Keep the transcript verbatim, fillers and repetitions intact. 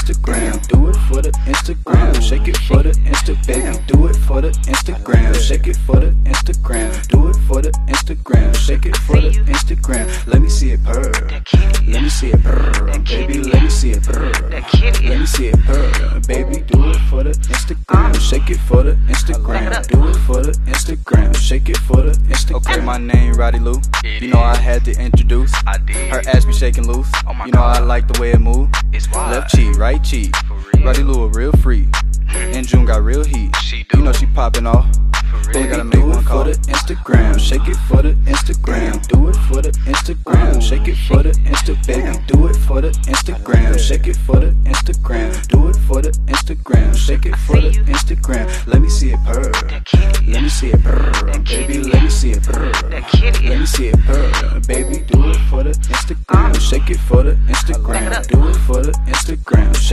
Instagram. Do it for the Instagram. Shake it for the Insta, baby. Do it for the Instagram. Shake it for the Instagram. Do it for the Instagram. Shake it for the Instagram. Let me see it purr. Let me see it purr, baby. Let me see it purr. Let me see it purr, baby. Do it for the Instagram. Shake it for the Instagram. Do it for the Instagram. Shake it for the Instagram. Okay, my name Roddy Lou. You know I had to introduce. Her ass be shaking loose. You know I like the way it move. Left cheek, right cheek. Roddy Lou a real freak. And June got real heat. You know she popping off. They gotta make one call. Do it for the Instagram. Shake it for the Instagram. Do it for the Instagram. Shake it for the Insta, baby. Do it for the Instagram. Shake it for the Instagram. Do it for the Instagram. Shake it for the Instagram. Let me see it purr. Let me see it purr, baby. Let me see it purr. Let me see it purr, baby. Do it for the Instagram. Shake it for the Instagram. Do it for the Instagram.